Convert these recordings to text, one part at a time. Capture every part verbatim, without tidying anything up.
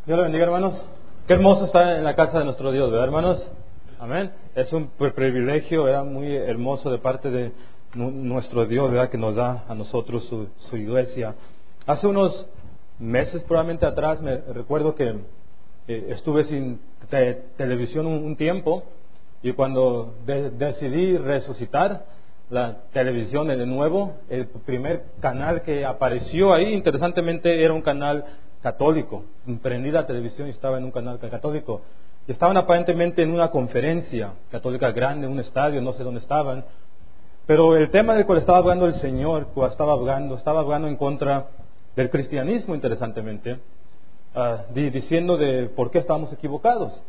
Dios lo bendiga, hermanos. Qué hermoso estar en la casa de nuestro Dios, ¿verdad, hermanos? Amén. Es un privilegio, ¿verdad? Muy hermoso de parte de nuestro Dios, ¿verdad? Que nos da a nosotros su, su iglesia. Hace unos meses, probablemente atrás, me recuerdo que eh, estuve sin te, televisión un, un tiempo, y cuando de, decidí resucitar la televisión de nuevo, el primer canal que apareció ahí, interesantemente, era un canal católico. Prendí la televisión y estaba en un canal católico. Y estaban aparentemente en una conferencia católica grande, en un estadio, no sé dónde estaban. Pero el tema del cual estaba hablando el Señor, cuando estaba hablando, estaba hablando en contra del cristianismo, interesantemente, uh, diciendo de por qué estábamos equivocados.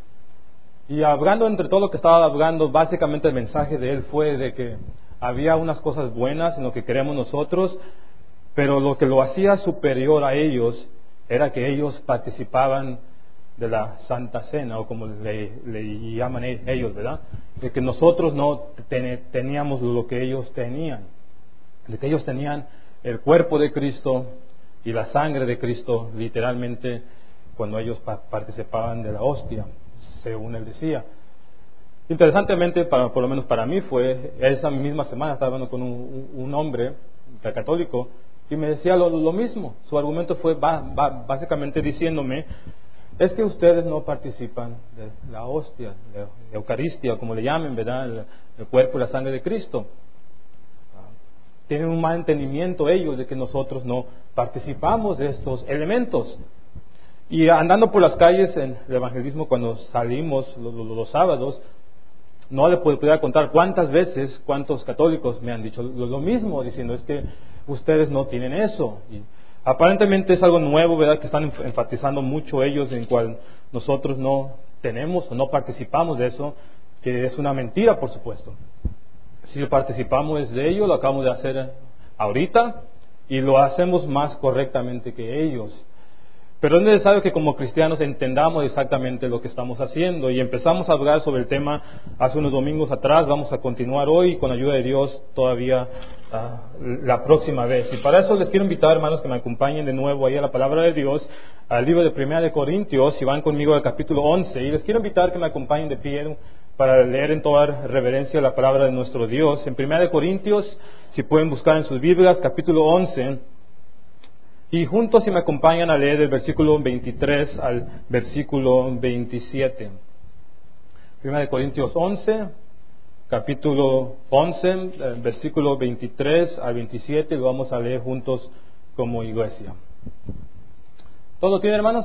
Y hablando entre todo lo que estaba hablando, básicamente el mensaje de él fue de que había unas cosas buenas en lo que queremos nosotros, pero lo que lo hacía superior a ellos era que ellos participaban de la Santa Cena, o como le, le llaman ellos, ¿verdad? De que nosotros no ten, teníamos lo que ellos tenían, de que ellos tenían el cuerpo de Cristo y la sangre de Cristo, literalmente, cuando ellos pa- participaban de la hostia, según él decía. Interesantemente, para, por lo menos para mí, fue esa misma semana, estaba hablando con un, un hombre católico, y me decía lo, lo mismo. Su argumento fue ba, ba, básicamente diciéndome, es que ustedes no participan de la hostia, de la Eucaristía, como le llamen, ¿verdad? El, el cuerpo y la sangre de Cristo. Tienen un mal entendimiento ellos de que nosotros no participamos de estos elementos. Y andando por las calles en el evangelismo, cuando salimos los, los, los sábados, no le podría contar cuántas veces, cuántos católicos me han dicho lo, lo mismo, diciendo es que ustedes no tienen eso. Y aparentemente es algo nuevo, ¿verdad? Que están enfatizando mucho ellos, en cual nosotros no tenemos o no participamos de eso, que es una mentira, por supuesto. Si participamos de ello, lo acabamos de hacer ahorita y lo hacemos más correctamente que ellos. Pero es necesario que como cristianos entendamos exactamente lo que estamos haciendo, y empezamos a hablar sobre el tema hace unos domingos atrás. Vamos a continuar hoy con ayuda de Dios todavía uh, la próxima vez. Y para eso les quiero invitar, hermanos, que me acompañen de nuevo ahí a la palabra de Dios, al libro de Primera de Corintios, y van conmigo al capítulo once. Y les quiero invitar que me acompañen de pie para leer en toda reverencia la palabra de nuestro Dios. En Primera de Corintios, si pueden buscar en sus Biblias, capítulo once. Y juntos, si me acompañan a leer del versículo veintitrés al versículo veintisiete. Primera de Corintios once, capítulo once, versículo veintitrés al veintisiete, lo vamos a leer juntos como iglesia. ¿Todo tiene, hermanos?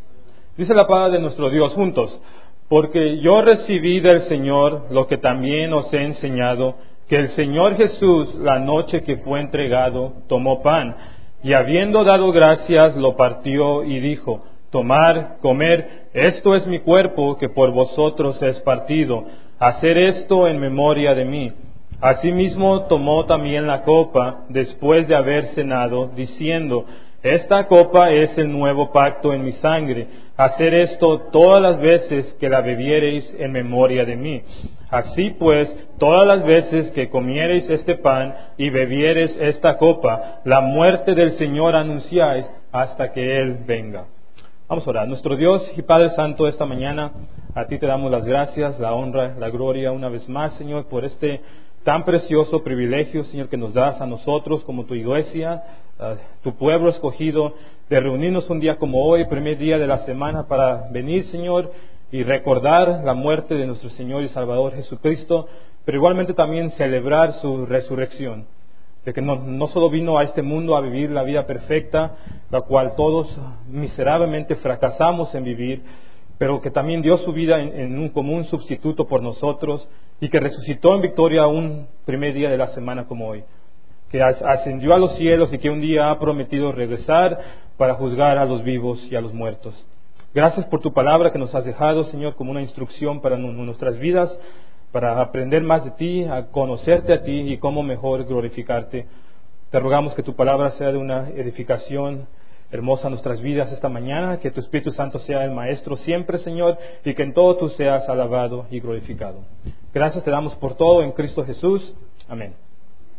Dice la palabra de nuestro Dios juntos: porque yo recibí del Señor lo que también os he enseñado, que el Señor Jesús, la noche que fue entregado, tomó pan, y habiendo dado gracias, lo partió y dijo: tomad, comer, esto es mi cuerpo que por vosotros es partido, hacer esto en memoria de mí. Asimismo tomó también la copa después de haber cenado, diciendo: esta copa es el nuevo pacto en mi sangre, hacer esto todas las veces que la bebiereis en memoria de mí. Así pues, todas las veces que comiereis este pan y bebiereis esta copa, la muerte del Señor anunciáis hasta que Él venga. Vamos a orar. Nuestro Dios y Padre Santo, esta mañana a Ti te damos las gracias, la honra, la gloria una vez más, Señor, por este tan precioso privilegio, Señor, que nos das a nosotros como Tu iglesia, uh, Tu pueblo escogido, de reunirnos un día como hoy, primer día de la semana, para venir, Señor, y recordar la muerte de nuestro Señor y Salvador Jesucristo, pero igualmente también celebrar su resurrección, de que no, no solo vino a este mundo a vivir la vida perfecta, la cual todos miserablemente fracasamos en vivir, pero que también dio su vida en, en un común sustituto por nosotros, y que resucitó en victoria un primer día de la semana como hoy, que ascendió a los cielos y que un día ha prometido regresar para juzgar a los vivos y a los muertos. Gracias por Tu palabra que nos has dejado, Señor, como una instrucción para nuestras vidas, para aprender más de Ti, a conocerte a Ti y cómo mejor glorificarte. Te rogamos que Tu palabra sea de una edificación hermosa a nuestras vidas esta mañana, que Tu Espíritu Santo sea el Maestro siempre, Señor, y que en todo Tú seas alabado y glorificado. Gracias te damos por todo en Cristo Jesús. Amén.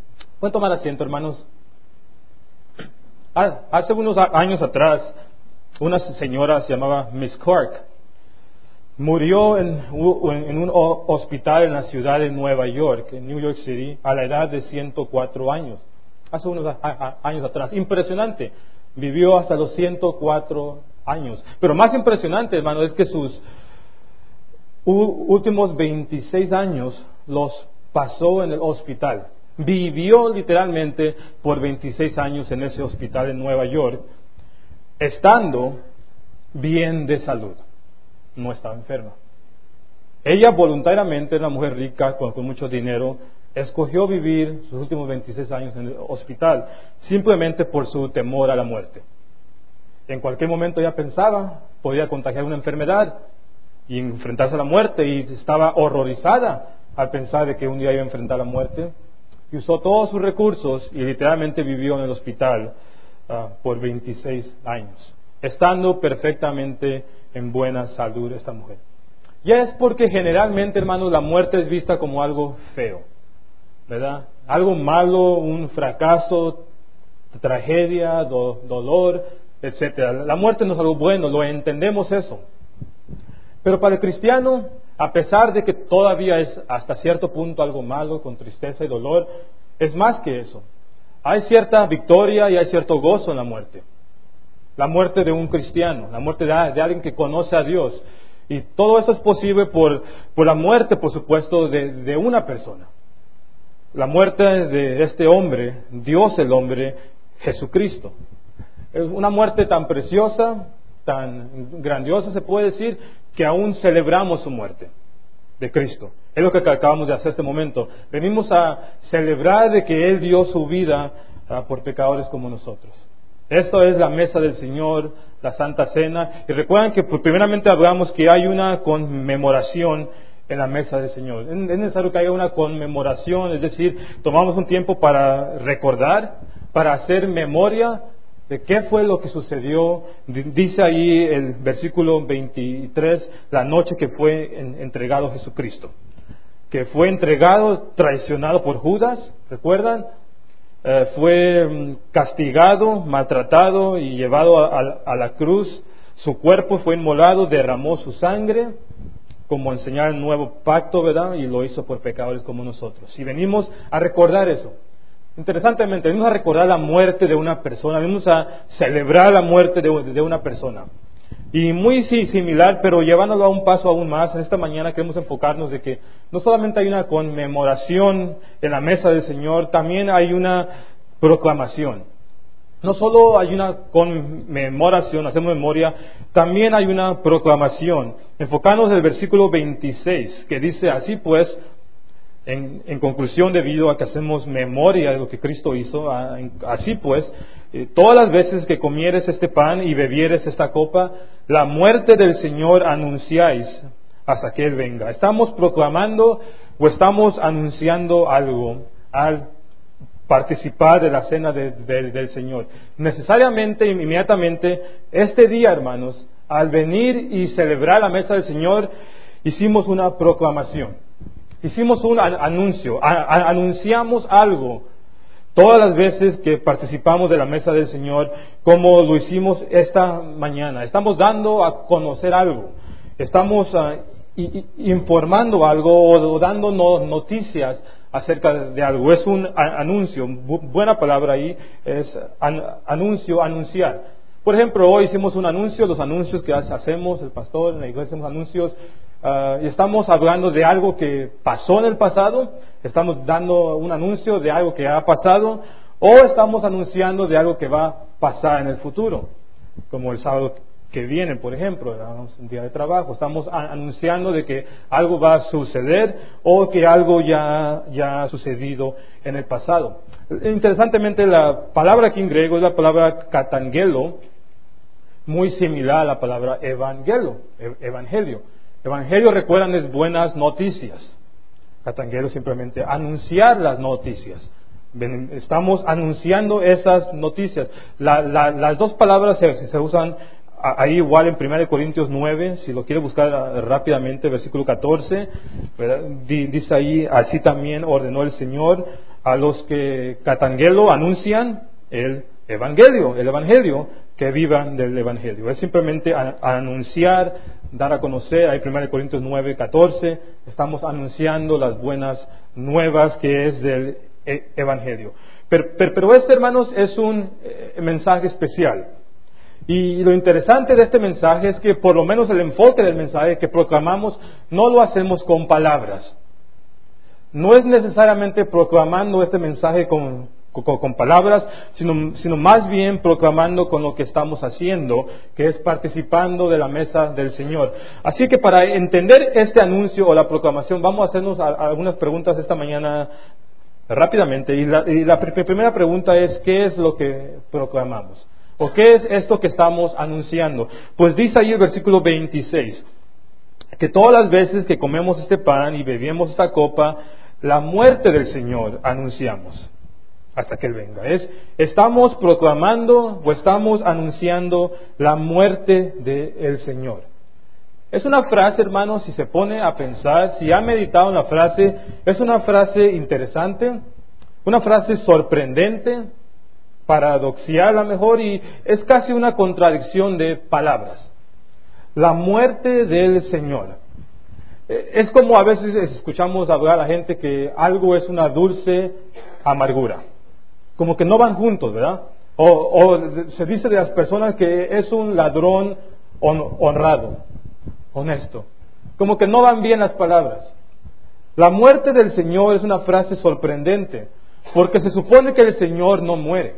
Pueden tomar asiento, hermanos. Hace unos años atrás, Una señora se llamaba Miss Clark. Murió en, en un hospital en la ciudad de Nueva York, en New York City, a la edad de ciento cuatro años. Hace unos a, a, años atrás. Impresionante. Vivió hasta los ciento cuatro años. Pero más impresionante, hermano, es que sus últimos veintiséis años los pasó en el hospital. Vivió literalmente por veintiséis años en ese hospital en Nueva York, estando bien de salud. No estaba enferma. Ella voluntariamente, una mujer rica con, con mucho dinero, escogió vivir sus últimos veintiséis años en el hospital simplemente por su temor a la muerte. En cualquier momento ella pensaba, podía contagiar una enfermedad y enfrentarse a la muerte, y estaba horrorizada al pensar de que un día iba a enfrentar la muerte, y usó todos sus recursos y literalmente vivió en el hospital uh, por veintiséis años, estando perfectamente en buena salud esta mujer. Ya es porque generalmente, hermanos, la muerte es vista como algo feo, ¿verdad? Algo malo, un fracaso, tragedia, do, dolor, etcétera. La muerte no es algo bueno, lo entendemos eso. Pero para el cristiano, a pesar de que todavía es hasta cierto punto algo malo, con tristeza y dolor, es más que eso. Hay cierta victoria y hay cierto gozo en la muerte. La muerte de un cristiano, la muerte de, de alguien que conoce a Dios. Y todo eso es posible por, por la muerte, por supuesto, de, de una persona. La muerte de este hombre, Dios el hombre, Jesucristo. Es una muerte tan preciosa, tan grandiosa, se puede decir, que aún celebramos su muerte de Cristo. Es lo que acabamos de hacer este momento. Venimos a celebrar de que Él dio su vida uh, por pecadores como nosotros. Esto es la mesa del Señor, la Santa Cena. Y recuerden que pues, primeramente hablamos que hay una conmemoración en la mesa del Señor. Es necesario que haya una conmemoración, es decir, tomamos un tiempo para recordar, para hacer memoria de qué fue lo que sucedió. Dice ahí el versículo veintitrés, la noche que fue entregado Jesucristo. Que fue entregado, traicionado por Judas, ¿recuerdan? Eh, fue castigado, maltratado y llevado a, a, a la cruz. Su cuerpo fue inmolado, derramó su sangre como enseñar el nuevo pacto, ¿verdad? Y lo hizo por pecadores como nosotros. Y venimos a recordar eso. Interesantemente, venimos a recordar la muerte de una persona, venimos a celebrar la muerte de, de una persona. Y muy sí, similar, pero llevándolo a un paso aún más, en esta mañana queremos enfocarnos de que no solamente hay una conmemoración en la mesa del Señor, también hay una proclamación. No solo hay una conmemoración, hacemos memoria, también hay una proclamación. Enfocarnos en el versículo veintiséis, que dice así pues, en, en conclusión, debido a que hacemos memoria de lo que Cristo hizo, así pues, eh, todas las veces que comieres este pan y bebieres esta copa, la muerte del Señor anunciáis hasta que Él venga. Estamos proclamando o estamos anunciando algo al participar de la cena de, de, del Señor. Necesariamente, inmediatamente, este día, hermanos, al venir y celebrar la mesa del Señor, hicimos una proclamación. Hicimos un anuncio, a, a, anunciamos algo todas las veces que participamos de la mesa del Señor, como lo hicimos esta mañana. Estamos dando a conocer algo, estamos uh, i, informando algo o dando no, noticias acerca de algo. Es un a, anuncio, bu, buena palabra ahí, es an, anuncio, anunciar. Por ejemplo, hoy hicimos un anuncio, los anuncios que hacemos, el pastor en la iglesia hacemos anuncios. Uh, y estamos hablando de algo que pasó en el pasado, estamos dando un anuncio de algo que ha pasado, o estamos anunciando de algo que va a pasar en el futuro, como el sábado que viene, por ejemplo, un día de trabajo, estamos a- anunciando de que algo va a suceder o que algo ya, ya ha sucedido en el pasado. Interesantemente, la palabra aquí en griego es la palabra katangelo, muy similar a la palabra evangelo, evangelio. Evangelio, recuerdan, es buenas noticias. Katangelo simplemente anunciar las noticias. Estamos anunciando esas noticias. La, la, las dos palabras se, se usan ahí igual en primera de Corintios nueve, si lo quiere buscar rápidamente, versículo catorce, ¿verdad? Dice ahí, así también ordenó el Señor a los que katangelo anuncian, Él evangelio, el evangelio, que vivan del evangelio. Es simplemente a, a anunciar, dar a conocer. Ahí primera Corintios nueve, catorce, estamos anunciando las buenas nuevas que es del e- evangelio. Pero, pero, pero este, hermanos, es un eh, mensaje especial. Y lo interesante de este mensaje es que por lo menos el enfoque del mensaje que proclamamos no lo hacemos con palabras. No es necesariamente proclamando este mensaje con, con, con palabras, sino, sino más bien proclamando con lo que estamos haciendo, que es participando de la mesa del Señor. Así que para entender este anuncio o la proclamación, vamos a hacernos a, a algunas preguntas esta mañana rápidamente. Y la, y la pr- primera pregunta es, ¿qué es lo que proclamamos? ¿O qué es esto que estamos anunciando? Pues dice ahí el versículo veintiséis, que todas las veces que comemos este pan y bebemos esta copa, la muerte del Señor anunciamos hasta que Él venga. Es, estamos proclamando o estamos anunciando la muerte del Señor. Es una frase, hermanos, si se pone a pensar, si ha meditado en la frase, es una frase interesante, una frase sorprendente, paradoxial a lo mejor, y es casi una contradicción de palabras. La muerte del Señor. Es como a veces escuchamos hablar a la gente que algo es una dulce amargura. Como que no van juntos, ¿verdad? O, o se dice de las personas que es un ladrón hon- honrado, honesto. Como que no van bien las palabras. La muerte del Señor es una frase sorprendente, porque se supone que el Señor no muere.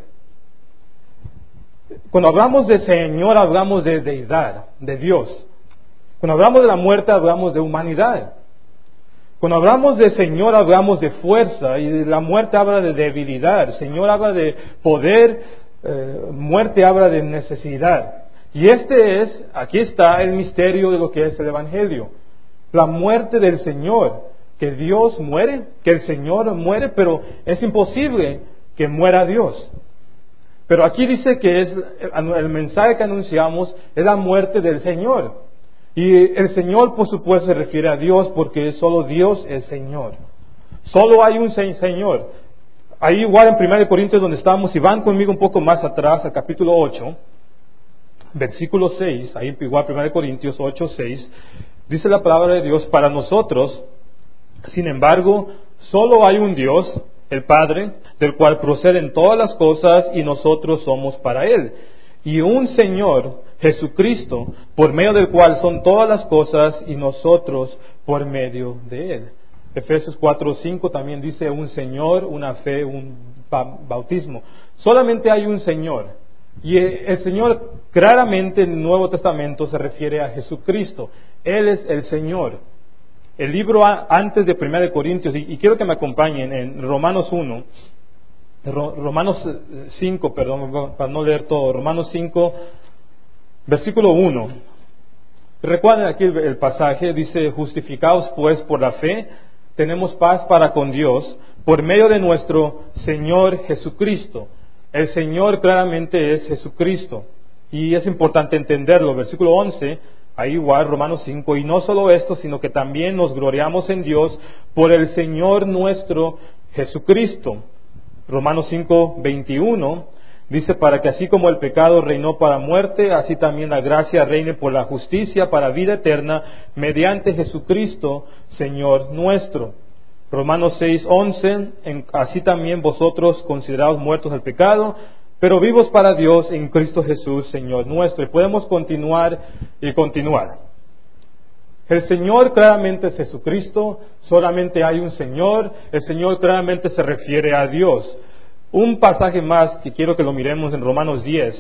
Cuando hablamos de Señor, hablamos de deidad, de Dios. Cuando hablamos de la muerte, hablamos de humanidad. Cuando hablamos de Señor, hablamos de fuerza, y la muerte habla de debilidad. Señor habla de poder, eh, muerte habla de necesidad. Y este es, aquí está el misterio de lo que es el Evangelio. La muerte del Señor, que Dios muere, que el Señor muere, pero es imposible que muera Dios. Pero aquí dice que es el mensaje que anunciamos es la muerte del Señor. Y el Señor, por supuesto, se refiere a Dios porque solo Dios es Señor. Solo hay un Señor. Ahí igual en primera Corintios donde estamos, si van conmigo un poco más atrás, al capítulo ocho, versículo seis, ahí igual primera Corintios ocho, seis, dice la palabra de Dios, para nosotros, sin embargo, solo hay un Dios, el Padre, del cual proceden todas las cosas y nosotros somos para Él. Y un Señor, Jesucristo, por medio del cual son todas las cosas y nosotros por medio de Él. Efesios cuatro, cinco también dice un Señor, una fe, un bautismo. Solamente hay un Señor. Y el Señor claramente en el Nuevo Testamento se refiere a Jesucristo. Él es el Señor. El libro antes de primera de Corintios, y quiero que me acompañen en Romanos uno, Romanos cinco, perdón, para no leer todo, Romanos cinco, versículo uno. Recuerden aquí el, el pasaje, dice, justificados pues por la fe, tenemos paz para con Dios, por medio de nuestro Señor Jesucristo. El Señor claramente es Jesucristo, y es importante entenderlo. Versículo once, ahí igual, Romanos cinco, y no solo esto, sino que también nos gloriamos en Dios por el Señor nuestro Jesucristo. Romanos cinco, veintiuno, dice, para que así como el pecado reinó para muerte, así también la gracia reine por la justicia para vida eterna, mediante Jesucristo, Señor nuestro. Romanos seis, once, en, así también vosotros considerados muertos al pecado, pero vivos para Dios en Cristo Jesús, Señor nuestro. Y podemos continuar y continuar. El Señor claramente es Jesucristo, solamente hay un Señor, el Señor claramente se refiere a Dios. Un pasaje más que quiero que lo miremos en Romanos diez.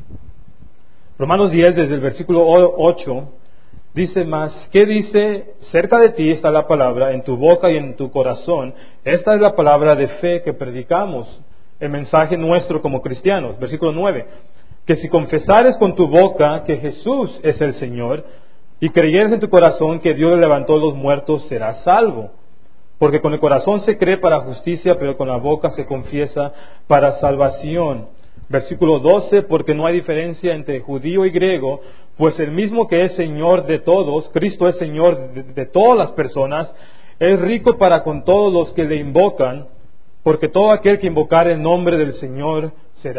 Romanos diez desde el versículo ocho dice más, ¿qué dice? Cerca de ti está la palabra, en tu boca y en tu corazón. Esta es la palabra de fe que predicamos, el mensaje nuestro como cristianos. Versículo nueve, que si confesares con tu boca que Jesús es el Señor, y creyeres en tu corazón que Dios le levantó de los muertos, serás salvo. Porque con el corazón se cree para justicia, pero con la boca se confiesa para salvación. Versículo doce, porque no hay diferencia entre judío y griego, pues el mismo que es Señor de todos, Cristo es Señor de, de todas las personas, es rico para con todos los que le invocan, porque todo aquel que invocar el nombre del Señor será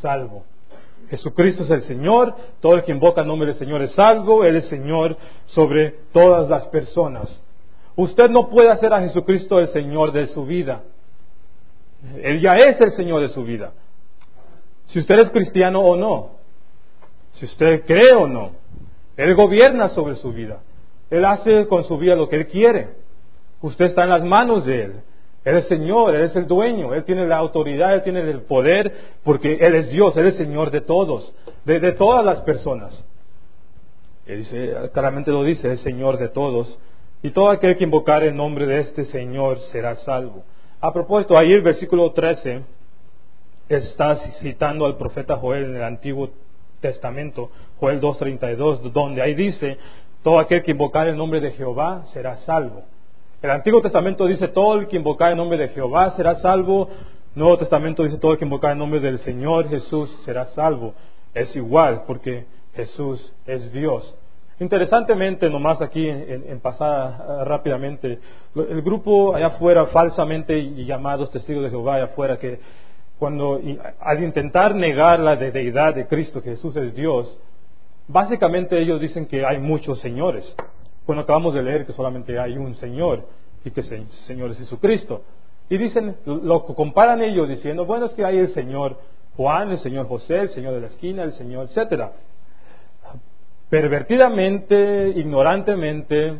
salvo. Jesucristo es el Señor, todo el que invoca el nombre del Señor es salvo, Él es Señor sobre todas las personas. Usted no puede hacer a Jesucristo el Señor de su vida. Él ya es el Señor de su vida. Si usted es cristiano o no, si usted cree o no, Él gobierna sobre su vida. Él hace con su vida lo que Él quiere. Usted está en las manos de Él. Él es Señor, Él es el dueño, Él tiene la autoridad, Él tiene el poder, porque Él es Dios, Él es Señor de todos, de, de todas las personas. Él dice, claramente lo dice, es Señor de todos. Y todo aquel que invocar el nombre de este Señor será salvo. A propósito, ahí el versículo trece está citando al profeta Joel en el Antiguo Testamento, Joel dos treinta y dos, donde ahí dice, todo aquel que invocar el nombre de Jehová será salvo. El Antiguo Testamento dice, todo el que invocar el nombre de Jehová será salvo. Nuevo Testamento dice, todo el que invocar el nombre del Señor Jesús será salvo. Es igual, porque Jesús es Dios. Interesantemente, nomás aquí en, en pasada uh, rápidamente, el grupo allá afuera, falsamente llamados testigos de Jehová allá afuera, que cuando y, al intentar negar la de deidad de Cristo, que Jesús es Dios, básicamente ellos dicen que hay muchos señores. Cuando acabamos de leer que solamente hay un Señor y que el Señor es Jesucristo. Y dicen, lo comparan ellos diciendo, bueno, es que hay el Señor Juan, el Señor José, el Señor de la esquina, el Señor, etcétera. Pervertidamente, ignorantemente,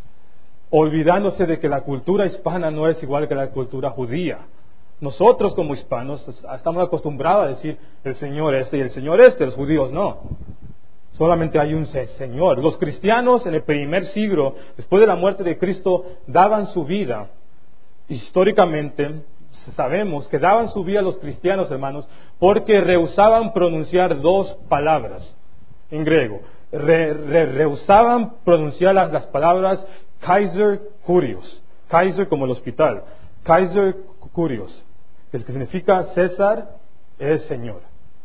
olvidándose de que la cultura hispana no es igual que la cultura judía. Nosotros como hispanos estamos acostumbrados a decir el Señor este y el Señor este, los judíos no. Solamente hay un Señor. Los cristianos en el primer siglo, después de la muerte de Cristo, daban su vida. Históricamente sabemos que daban su vida a los cristianos, hermanos, porque rehusaban pronunciar dos palabras en griego. Re, re, rehusaban pronunciar las, las palabras Kaiser Kyrios. Kaiser como el hospital. Kaiser Kyrios, que significa César es Señor.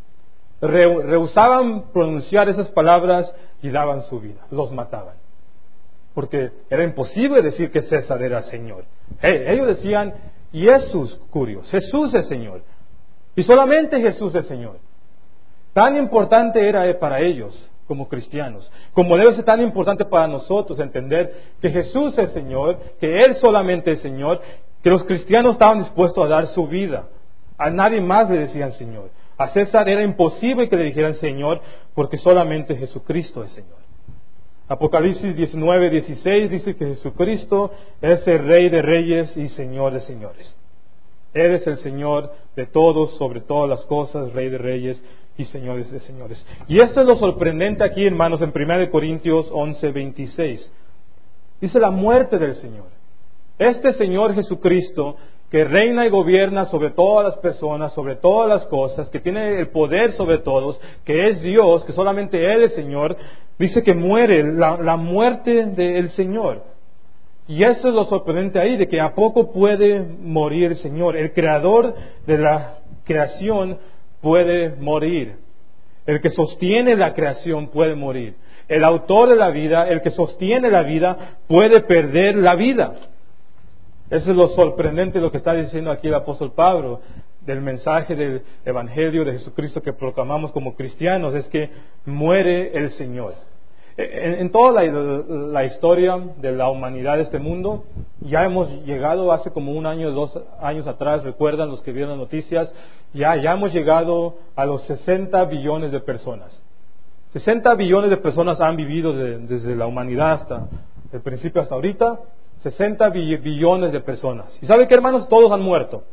Re, rehusaban pronunciar esas palabras y daban su vida, los mataban. Porque era imposible decir que César era Señor. Hey, ellos decían, Jesús Kyrios, Jesús es Señor. Y solamente Jesús es Señor. Tan importante era para ellos como cristianos, como debe ser tan importante para nosotros entender que Jesús es Señor, que Él solamente es Señor, que los cristianos estaban dispuestos a dar su vida. A nadie más le decían Señor. A César era imposible que le dijeran Señor, porque solamente Jesucristo es Señor. Apocalipsis diecinueve dieciséis dice que Jesucristo es el Rey de reyes y Señor de señores. Él es el Señor de todos, sobre todas las cosas, Rey de reyes y Señores de señores. Y esto es lo sorprendente aquí, hermanos, en primera de Corintios once veintiséis. Dice la muerte del Señor. Este Señor Jesucristo, que reina y gobierna sobre todas las personas, sobre todas las cosas, que tiene el poder sobre todos, que es Dios, que solamente Él es Señor, dice que muere, la, la muerte del Señor. Y eso es lo sorprendente ahí, de que a poco puede morir el Señor. El creador de la creación puede morir. El que sostiene la creación puede morir. El autor de la vida, el que sostiene la vida, puede perder la vida. Eso es lo sorprendente de lo que está diciendo aquí el apóstol Pablo del mensaje del Evangelio de Jesucristo que proclamamos como cristianos, es que muere el Señor. En, en toda la, la historia de la humanidad de este mundo, ya hemos llegado hace como un año, dos años atrás, recuerdan los que vieron las noticias, ya, ya hemos llegado a los sesenta billones de personas. sesenta billones de personas han vivido de, desde la humanidad hasta el principio hasta ahorita. sesenta billones de personas. ¿Y sabe qué, hermanos? Todos han muerto.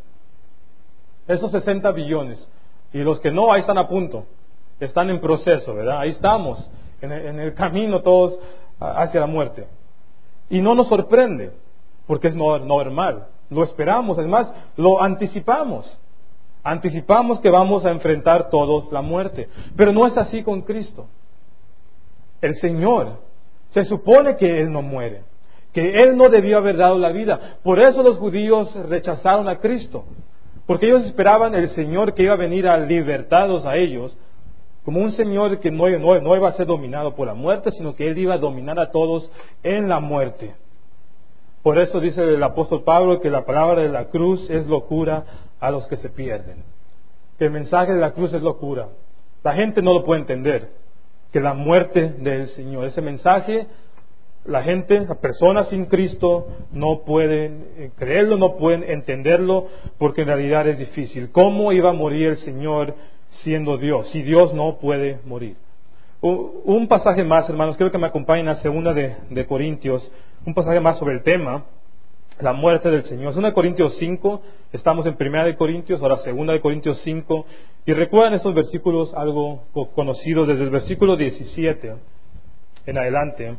Esos sesenta billones. Y los que no, ahí están a punto. Están en proceso, ¿verdad? Ahí estamos, en el, en el camino todos hacia la muerte. Y no nos sorprende, porque es no, normal. Lo esperamos, además, lo anticipamos. Anticipamos que vamos a enfrentar todos la muerte. Pero no es así con Cristo. El Señor, se supone que Él no muere, que Él no debió haber dado la vida. Por eso los judíos rechazaron a Cristo, porque ellos esperaban el Señor que iba a venir a libertarlos a ellos, como un Señor que no, no, no iba a ser dominado por la muerte, sino que Él iba a dominar a todos en la muerte. Por eso dice el apóstol Pablo que la palabra de la cruz es locura a los que se pierden. que el mensaje de la cruz es locura. La gente no lo puede entender, que la muerte del Señor, ese mensaje, la gente, las personas sin Cristo no pueden creerlo, no pueden entenderlo, porque en realidad es difícil. ¿Cómo iba a morir el Señor siendo Dios, si Dios no puede morir? Un pasaje más, hermanos, quiero que me acompañen a segunda de, de Corintios, un pasaje más sobre el tema, la muerte del Señor. segunda de Corintios cinco, estamos en primera de Corintios, ahora segunda de Corintios cinco, y recuerdan estos versículos algo conocidos desde el versículo diecisiete en adelante.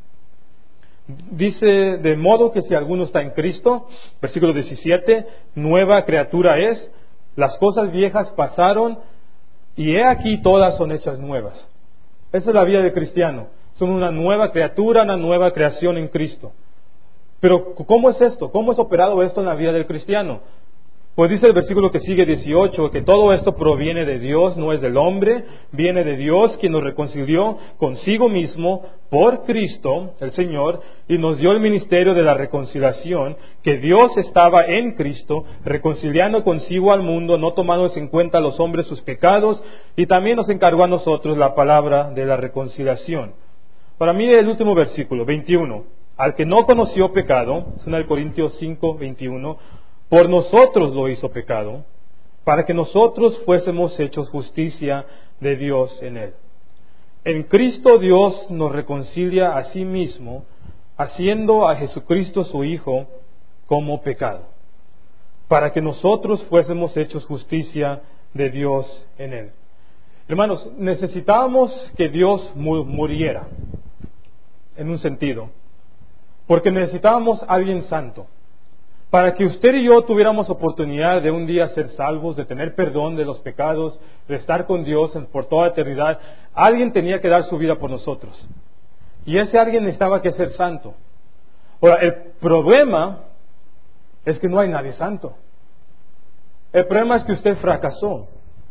Dice, de modo que si alguno está en Cristo, versículo diecisiete, nueva criatura es, las cosas viejas pasaron, y he aquí todas son hechas nuevas. Esa es la vida del cristiano. Son una nueva criatura, una nueva creación en Cristo. Pero, ¿cómo es esto? ¿Cómo es operado esto en la vida del cristiano? Pues dice el versículo que sigue, dieciocho, que todo esto proviene de Dios, no es del hombre, viene de Dios, quien nos reconcilió consigo mismo por Cristo, el Señor, y nos dio el ministerio de la reconciliación, que Dios estaba en Cristo, reconciliando consigo al mundo, no tomándose en cuenta a los hombres sus pecados, y también nos encargó a nosotros la palabra de la reconciliación. Para mí el último versículo, veintiuno, al que no conoció pecado, es una de Corintios cinco, veintiuno, por nosotros lo hizo pecado, para que nosotros fuésemos hechos justicia de Dios en él. En Cristo Dios nos reconcilia a sí mismo, haciendo a Jesucristo su Hijo como pecado, para que nosotros fuésemos hechos justicia de Dios en él. Hermanos, necesitábamos que Dios muriera, en un sentido, porque necesitábamos a alguien santo. Para que usted y yo tuviéramos oportunidad de un día ser salvos, de tener perdón de los pecados, de estar con Dios por toda eternidad, alguien tenía que dar su vida por nosotros. Y ese alguien necesitaba que ser santo. Ahora, el problema es que no hay nadie santo. El problema es que usted fracasó.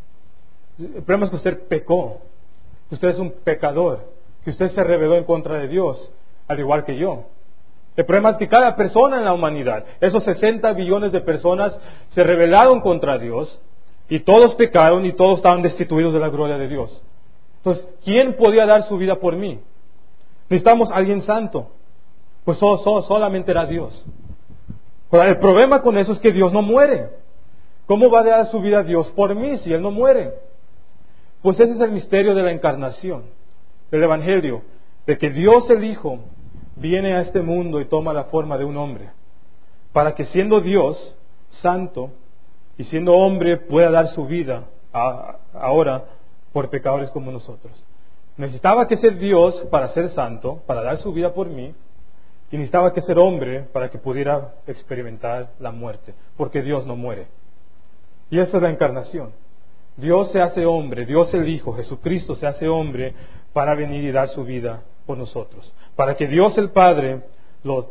El problema es que usted pecó. Que usted es un pecador. Que usted se rebeló en contra de Dios, al igual que yo. El problema es que cada persona en la humanidad, esos sesenta billones de personas, se rebelaron contra Dios y todos pecaron y todos estaban destituidos de la gloria de Dios. Entonces, ¿quién podía dar su vida por mí? Necesitamos a alguien santo. Pues solo, solo, solamente era Dios. Pero el problema con eso es que Dios no muere. ¿Cómo va a dar su vida Dios por mí si Él no muere? Pues ese es el misterio de la encarnación, del Evangelio, de que Dios el Hijo viene a este mundo y toma la forma de un hombre, para que siendo Dios santo y siendo hombre pueda dar su vida a, ahora por pecadores como nosotros. Necesitaba que ser Dios para ser santo, para dar su vida por mí, y necesitaba que ser hombre para que pudiera experimentar la muerte, porque Dios no muere. Y esa es la encarnación. Dios se hace hombre, Dios el Hijo, Jesucristo se hace hombre para venir y dar su vida por nosotros, para que Dios el Padre lo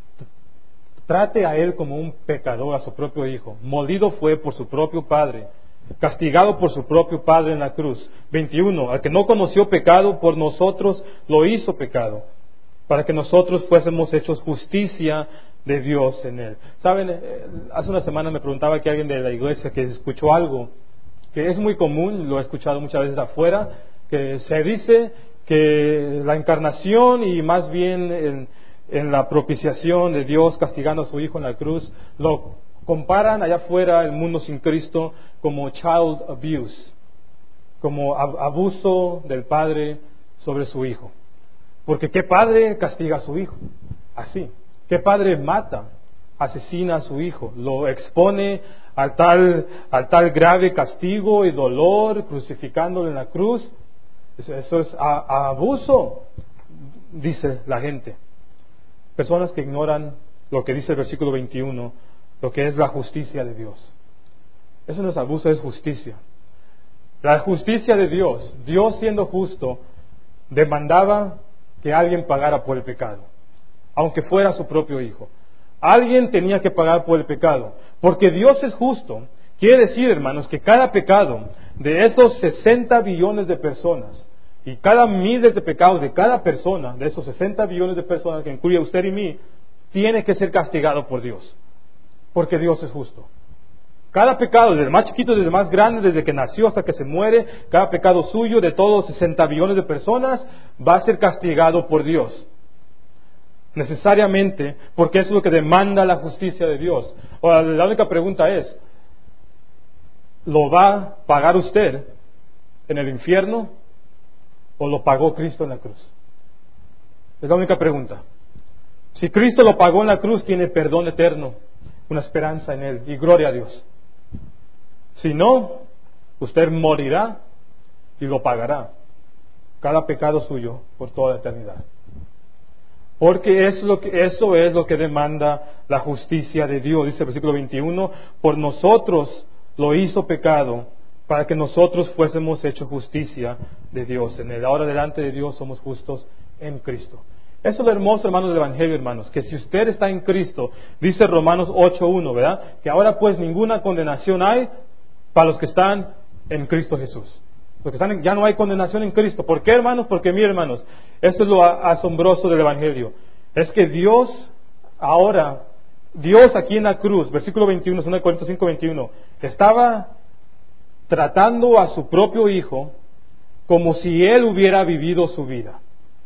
trate a Él como un pecador, a su propio Hijo. Molido fue por su propio Padre, castigado por su propio Padre en la cruz. veintiuno, al que no conoció pecado, por nosotros lo hizo pecado, para que nosotros fuésemos hechos justicia de Dios en Él. Saben, hace una semana me preguntaba que alguien de la iglesia que escuchó algo que es muy común, lo he escuchado muchas veces afuera, que se dice que la encarnación y más bien en, en la propiciación de Dios castigando a su Hijo en la cruz, lo comparan allá afuera, el mundo sin Cristo, como child abuse, como ab- abuso del padre sobre su hijo. Porque ¿qué padre castiga a su hijo? Así. ¿Qué padre mata, asesina a su hijo, lo expone al tal, al tal grave castigo y dolor, crucificándolo en la cruz? Eso es a, a abuso, dice la gente. Personas que ignoran lo que dice el versículo veintiuno, lo que es la justicia de Dios. Eso no es abuso, es justicia. La justicia de Dios, Dios siendo justo, demandaba que alguien pagara por el pecado, aunque fuera su propio hijo. Alguien tenía que pagar por el pecado, porque Dios es justo. Quiere decir, hermanos, que cada pecado de esos sesenta billones de personas y cada miles de pecados de cada persona, de esos sesenta billones de personas que incluye a usted y mí, tiene que ser castigado por Dios, porque Dios es justo. Cada pecado, desde el más chiquito, desde el más grande, desde que nació hasta que se muere, cada pecado suyo de todos sesenta billones de personas va a ser castigado por Dios. Necesariamente, porque eso es lo que demanda la justicia de Dios. Ahora, la única pregunta es, ¿lo va a pagar usted en el infierno o lo pagó Cristo en la cruz? Es la única pregunta. Si Cristo lo pagó en la cruz, tiene perdón eterno, una esperanza en Él y gloria a Dios. Si no, usted morirá y lo pagará, cada pecado suyo por toda la eternidad. Porque es lo que, eso es lo que demanda la justicia de Dios. Dice el versículo veintiuno, por nosotros lo hizo pecado, para que nosotros fuésemos hechos justicia de Dios. En el ahora delante de Dios somos justos en Cristo. Eso es lo hermoso, hermanos, del Evangelio, hermanos, que si usted está en Cristo, dice Romanos ocho uno, ¿verdad? Que ahora pues ninguna condenación hay para los que están en Cristo Jesús. Los que están en, ya no hay condenación en Cristo. ¿Por qué, hermanos? Porque, miren, hermanos, esto es lo asombroso del Evangelio. Es que Dios, ahora, Dios aquí en la cruz, versículo veintiuno, segunda de Corintios cinco veintiuno, estaba tratando a su propio Hijo como si Él hubiera vivido su vida.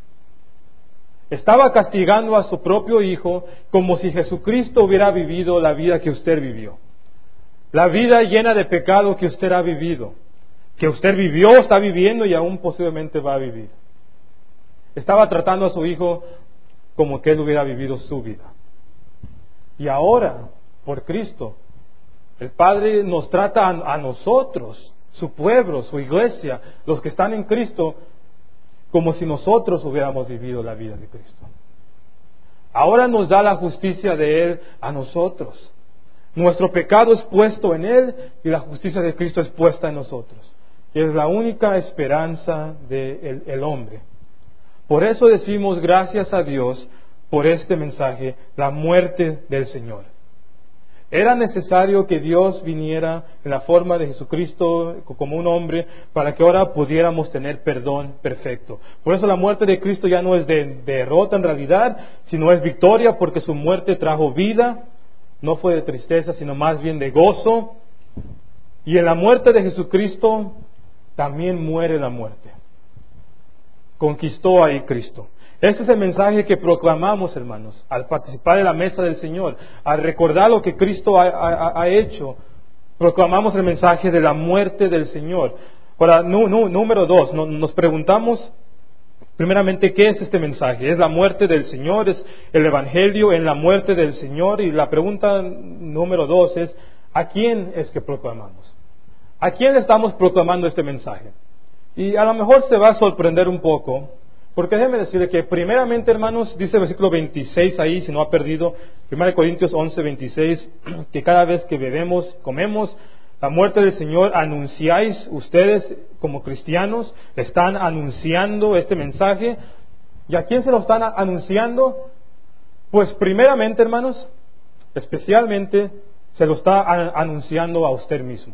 Estaba castigando a su propio Hijo como si Jesucristo hubiera vivido la vida que usted vivió. La vida llena de pecado que usted ha vivido, que usted vivió, está viviendo y aún posiblemente va a vivir. Estaba tratando a su Hijo como que Él hubiera vivido su vida. Y ahora, por Cristo, el Padre nos trata a, a nosotros, su pueblo, su iglesia, los que están en Cristo, como si nosotros hubiéramos vivido la vida de Cristo. Ahora nos da la justicia de Él a nosotros. Nuestro pecado es puesto en Él y la justicia de Cristo es puesta en nosotros. Y es la única esperanza del el hombre. Por eso decimos gracias a Dios por este mensaje, la muerte del Señor. Era necesario que Dios viniera en la forma de Jesucristo como un hombre para que ahora pudiéramos tener perdón perfecto. Por eso la muerte de Cristo ya no es de derrota en realidad, sino es victoria, porque su muerte trajo vida, no fue de tristeza, sino más bien de gozo. Y en la muerte de Jesucristo también muere la muerte. Conquistó ahí Cristo. Ese es el mensaje que proclamamos, hermanos, al participar de la mesa del Señor, al recordar lo que Cristo ha, ha, ha hecho. Proclamamos el mensaje de la muerte del Señor. Ahora, no, no, número dos, no, nos preguntamos primeramente qué es este mensaje. Es la muerte del Señor, es el Evangelio en la muerte del Señor. Y la pregunta número dos es, ¿a quién es que proclamamos? ¿A quién estamos proclamando este mensaje? Y a lo mejor se va a sorprender un poco, porque déjeme decirle que primeramente, hermanos, dice el versículo veintiséis ahí, si no ha perdido, primera de Corintios once, veintiséis, que cada vez que bebemos, comemos la muerte del Señor, anunciáis ustedes como cristianos, están anunciando este mensaje. ¿Y a quién se lo están anunciando? Pues primeramente, hermanos, especialmente se lo está anunciando a usted mismo.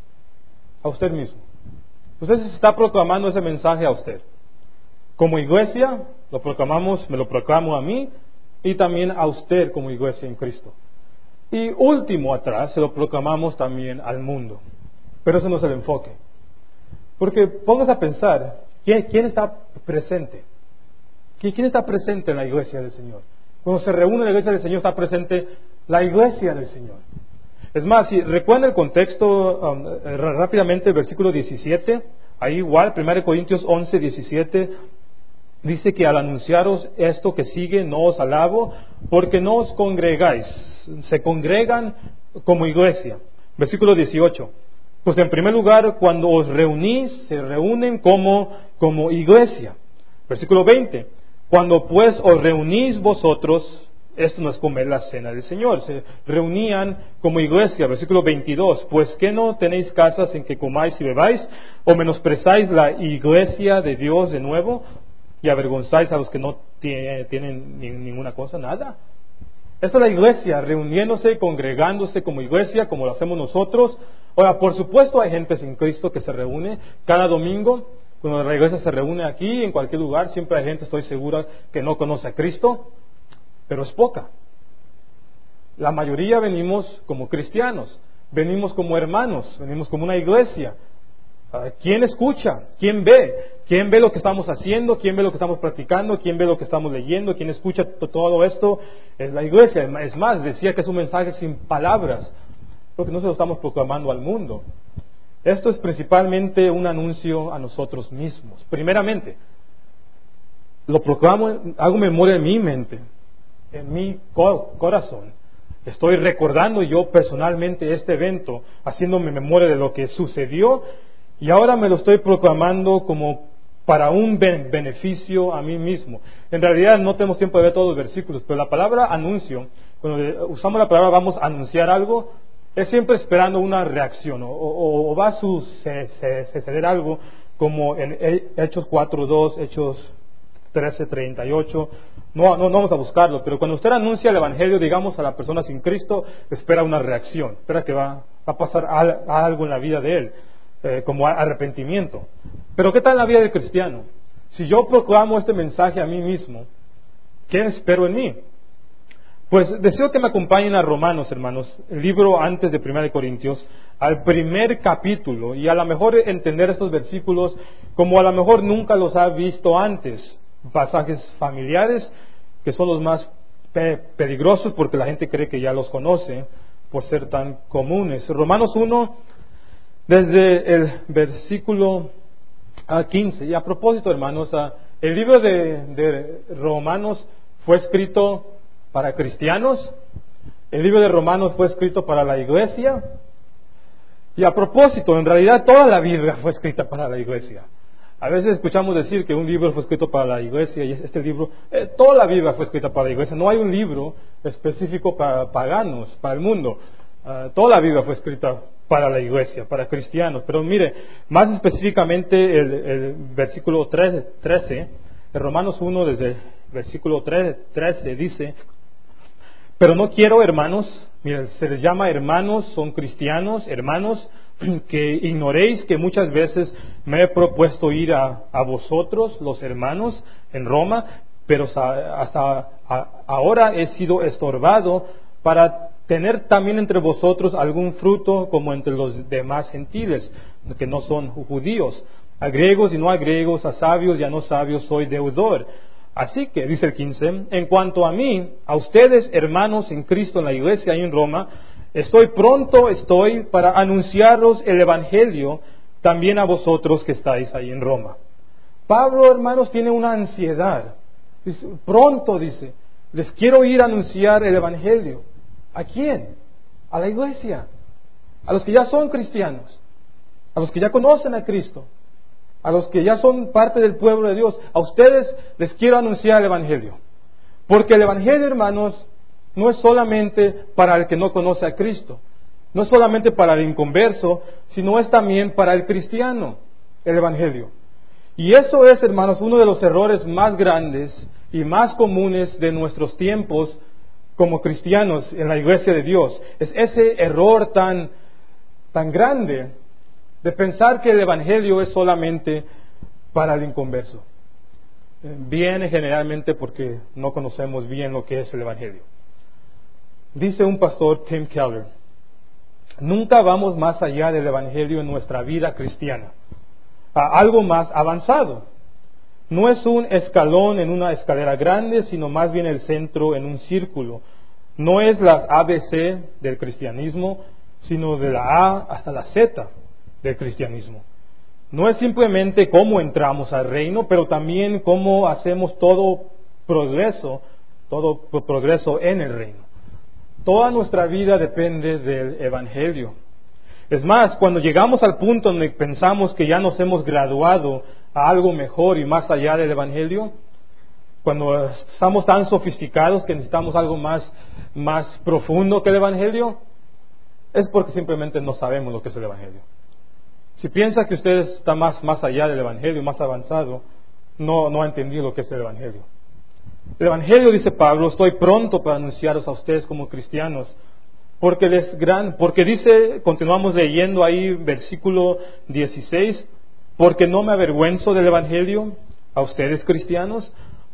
A usted mismo. Usted se está proclamando ese mensaje a usted. Como iglesia, lo proclamamos, me lo proclamo a mí y también a usted como iglesia en Cristo. Y último atrás, se lo proclamamos también al mundo. Pero ese no es el enfoque. Porque póngase a pensar, ¿quién, quién está presente? ¿Quién, ¿Quién está presente en la iglesia del Señor? Cuando se reúne la iglesia del Señor, está presente la iglesia del Señor. Es más, si recuerda el contexto um, rápidamente, el versículo diecisiete, ahí igual, primera de Corintios once, diecisiete, dice que al anunciaros esto que sigue, no os alabo, porque no os congregáis, se congregan como iglesia. Versículo dieciocho, pues en primer lugar, cuando os reunís, se reúnen como, como iglesia. Versículo veinte, cuando pues os reunís vosotros, esto no es comer la cena del Señor, se reunían como iglesia. Versículo veintidós, pues ¿qué no tenéis casas en que comáis y bebáis? ¿O menosprezáis la iglesia de Dios de nuevo? ¿Y avergonzáis a los que no tiene, tienen ni, ninguna cosa? Nada. Esta es la iglesia, reuniéndose, congregándose como iglesia, como lo hacemos nosotros. Ahora, por supuesto hay gente sin Cristo que se reúne cada domingo. Cuando la iglesia se reúne aquí, en cualquier lugar, siempre hay gente, estoy segura, que no conoce a Cristo. Pero es poca. La mayoría venimos como cristianos. venimos como hermanos, venimos como una iglesia. ¿Quién escucha? ¿Quién ve? ¿Quién ve lo que estamos haciendo? ¿Quién ve lo que estamos practicando? ¿Quién ve lo que estamos leyendo? ¿Quién escucha todo esto? Es la iglesia. Es más, decía que es un mensaje sin palabras, porque no se lo estamos proclamando al mundo. Esto es principalmente un anuncio a nosotros mismos. Primeramente, lo proclamo, hago memoria en mi mente, en mi corazón. Estoy recordando yo personalmente este evento, haciéndome memoria de lo que sucedió, y ahora me lo estoy proclamando como para un beneficio a mí mismo. En realidad no tenemos tiempo de ver todos los versículos, pero la palabra anuncio, cuando usamos la palabra vamos a anunciar algo, es siempre esperando una reacción, o, o, o va a suceder algo como en Hechos cuatro dos, Hechos trece treinta y ocho. No, no, no vamos a buscarlo, pero cuando usted anuncia el Evangelio, digamos, a la persona sin Cristo, espera una reacción, espera que va, va a pasar al, algo en la vida de él, eh, como arrepentimiento. Pero ¿qué tal en la vida del cristiano? Si yo proclamo este mensaje a mí mismo, ¿qué espero en mí? Pues deseo que me acompañen a Romanos, hermanos, el libro antes de Primera de Corintios, al primer capítulo, y a lo mejor entender estos versículos como a lo mejor nunca los ha visto antes. Pasajes familiares que son los más pe- peligrosos porque la gente cree que ya los conoce por ser tan comunes. Romanos uno, desde el versículo quince. Y a propósito, hermanos, el libro de, de Romanos fue escrito para cristianos, el libro de Romanos fue escrito para la iglesia, y a propósito, en realidad toda la Biblia fue escrita para la iglesia. A veces escuchamos decir que un libro fue escrito para la iglesia y este libro, eh, toda la Biblia fue escrita para la iglesia. No hay un libro específico para paganos, para el mundo. Uh, toda la Biblia fue escrita para la iglesia, para cristianos. Pero mire, más específicamente el, el versículo trece, trece, en Romanos uno, desde el versículo trece, dice: pero no quiero, hermanos, mire, se les llama hermanos, son cristianos, hermanos, que ignoréis que muchas veces me he propuesto ir a, a vosotros, los hermanos, en Roma, pero hasta ahora he sido estorbado para tener también entre vosotros algún fruto como entre los demás gentiles, que no son judíos, a griegos y no a griegos, a sabios y a no sabios soy deudor. Así que, dice el quince, en cuanto a mí, a ustedes, hermanos en Cristo en la iglesia y en Roma, estoy pronto, estoy para anunciaros el Evangelio también a vosotros que estáis ahí en Roma. Pablo, hermanos, tiene una ansiedad. Dice, pronto, dice, les quiero ir a anunciar el Evangelio. ¿A quién? A la iglesia, a los que ya son cristianos, a los que ya conocen a Cristo, a los que ya son parte del pueblo de Dios. A ustedes les quiero anunciar el Evangelio. Porque el Evangelio, hermanos, no es solamente para el que no conoce a Cristo, no es solamente para el inconverso, sino es también para el cristiano, el Evangelio. Y eso es, hermanos, uno de los errores más grandes y más comunes de nuestros tiempos como cristianos en la iglesia de Dios. Es ese error tan, tan grande de pensar que el Evangelio es solamente para el inconverso. Viene generalmente porque no conocemos bien lo que es el Evangelio. Dice un pastor, Tim Keller, nunca vamos más allá del Evangelio en nuestra vida cristiana, a algo más avanzado. No es un escalón en una escalera grande, sino más bien el centro en un círculo. No es las A B C del cristianismo, sino de la A hasta la Z del cristianismo. No es simplemente cómo entramos al reino, pero también cómo hacemos todo progreso, todo progreso en el reino. Toda nuestra vida depende del Evangelio. Es más, cuando llegamos al punto en el que pensamos que ya nos hemos graduado a algo mejor y más allá del Evangelio, cuando estamos tan sofisticados que necesitamos algo más, más profundo que el Evangelio, es porque simplemente no sabemos lo que es el Evangelio. Si piensa que usted está más, más allá del Evangelio, más avanzado, no, no ha entendido lo que es el Evangelio. El Evangelio, dice Pablo, estoy pronto para anunciaros a ustedes como cristianos, porque les gran, porque dice, continuamos leyendo ahí versículo dieciséis, porque no me avergüenzo del Evangelio a ustedes cristianos,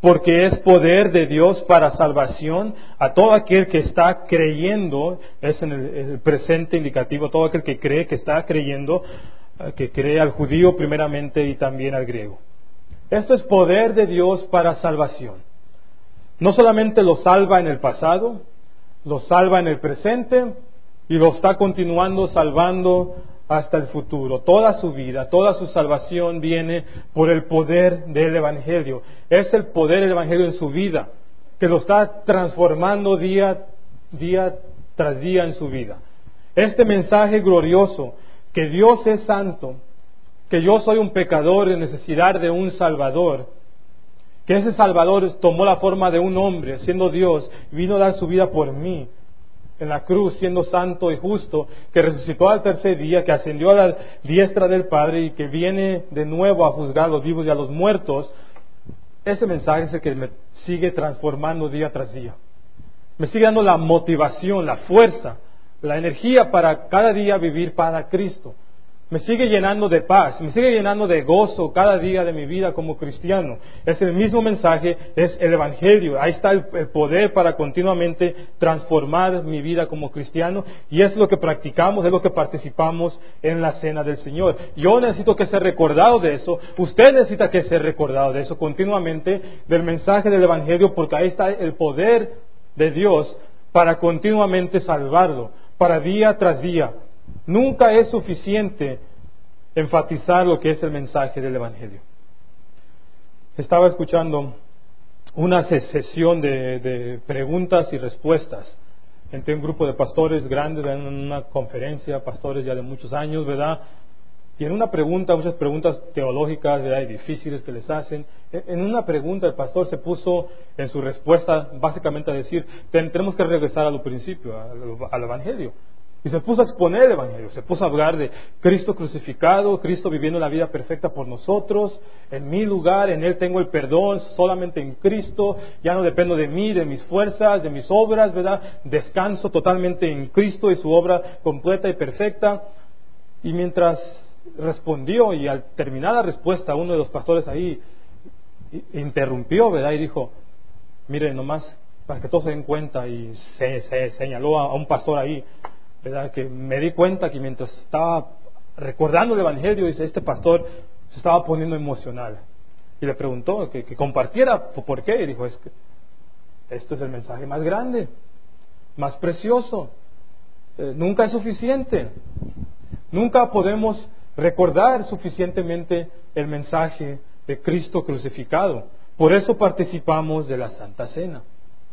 porque es poder de Dios para salvación a todo aquel que está creyendo, es en el, el presente indicativo, todo aquel que cree, que está creyendo, que cree al judío primeramente y también al griego. Esto es poder de Dios para salvación. No solamente lo salva en el pasado, lo salva en el presente y lo está continuando salvando hasta el futuro. Toda su vida, toda su salvación viene por el poder del Evangelio. Es el poder del Evangelio en su vida que lo está transformando día, día tras día en su vida. Este mensaje glorioso, que Dios es santo, que yo soy un pecador en necesidad de un Salvador, que ese Salvador tomó la forma de un hombre, siendo Dios, vino a dar su vida por mí, en la cruz, siendo santo y justo, que resucitó al tercer día, que ascendió a la diestra del Padre y que viene de nuevo a juzgar a los vivos y a los muertos. Ese mensaje es el que me sigue transformando día tras día. Me sigue dando la motivación, la fuerza, la energía para cada día vivir para Cristo. Me sigue llenando de paz, me sigue llenando de gozo cada día de mi vida como cristiano. Es el mismo mensaje, es el Evangelio. Ahí está el, el poder para continuamente transformar mi vida como cristiano, y es lo que practicamos, es lo que participamos en la cena del Señor. Yo necesito que sea recordado de eso, usted necesita que sea recordado de eso continuamente, del mensaje del Evangelio, porque ahí está el poder de Dios para continuamente salvarlo, para día tras día. Nunca es suficiente enfatizar lo que es el mensaje del Evangelio. Estaba escuchando una sesión de, de preguntas y respuestas entre un grupo de pastores grandes en una conferencia, pastores ya de muchos años, ¿verdad? Y en una pregunta, muchas preguntas teológicas, ¿verdad?, y difíciles que les hacen, en una pregunta el pastor se puso en su respuesta básicamente a decir, tenemos que regresar a lo principio, al, al Evangelio. Y se puso a exponer el Evangelio, se puso a hablar de Cristo crucificado, Cristo viviendo la vida perfecta por nosotros, en mi lugar, en Él tengo el perdón, solamente en Cristo, ya no dependo de mí, de mis fuerzas, de mis obras, ¿verdad? Descanso totalmente en Cristo y su obra completa y perfecta. Y mientras respondió, y al terminar la respuesta, uno de los pastores ahí interrumpió, ¿verdad? Y dijo, mire, nomás para que todos se den cuenta, y se, se señaló a, a un pastor ahí, ¿verdad?, que me di cuenta que mientras estaba recordando el Evangelio, dice, este pastor se estaba poniendo emocional. Y le preguntó que, que compartiera por qué. Y dijo, es que esto es el mensaje más grande, más precioso. Eh, nunca es suficiente. Nunca podemos recordar suficientemente el mensaje de Cristo crucificado. Por eso participamos de la Santa Cena.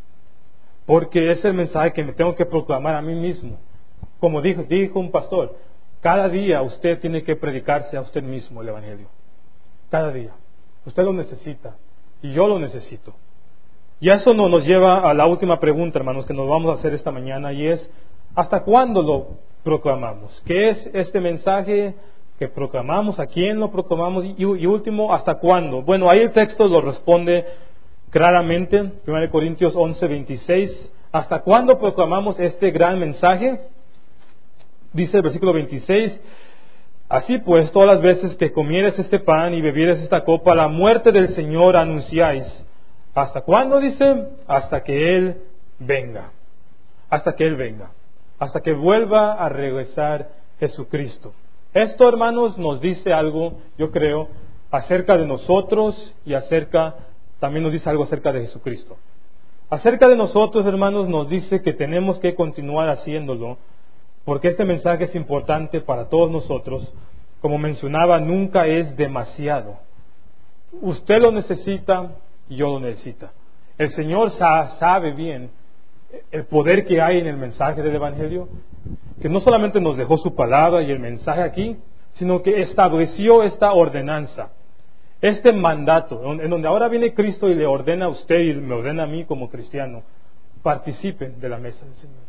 Porque es el mensaje que me tengo que proclamar a mí mismo. Como dijo, dijo un pastor, cada día usted tiene que predicarse a usted mismo el Evangelio. Cada día. Usted lo necesita. Y yo lo necesito. Y eso no nos lleva a la última pregunta, hermanos, que nos vamos a hacer esta mañana, y es, ¿hasta cuándo lo proclamamos? ¿Qué es este mensaje que proclamamos? ¿A quién lo proclamamos? Y, y último, ¿hasta cuándo? Bueno, ahí el texto lo responde claramente, primera Corintios once, veintiséis. ¿Hasta cuándo proclamamos este gran mensaje? Dice el versículo veintiséis, así pues, todas las veces que comieres este pan y bebieres esta copa, la muerte del Señor anunciáis. ¿Hasta cuándo? Dice, hasta que Él venga. Hasta que Él venga. Hasta que vuelva a regresar Jesucristo. Esto, hermanos, nos dice algo, yo creo, acerca de nosotros y acerca, también nos dice algo acerca de Jesucristo. Acerca de nosotros, hermanos, nos dice que tenemos que continuar haciéndolo, porque este mensaje es importante para todos nosotros. Como mencionaba, nunca es demasiado. Usted lo necesita y yo lo necesito. El Señor sabe bien el poder que hay en el mensaje del Evangelio, que no solamente nos dejó su palabra y el mensaje aquí, sino que estableció esta ordenanza, este mandato, en donde ahora viene Cristo y le ordena a usted y me ordena a mí como cristiano, participen de la mesa del Señor.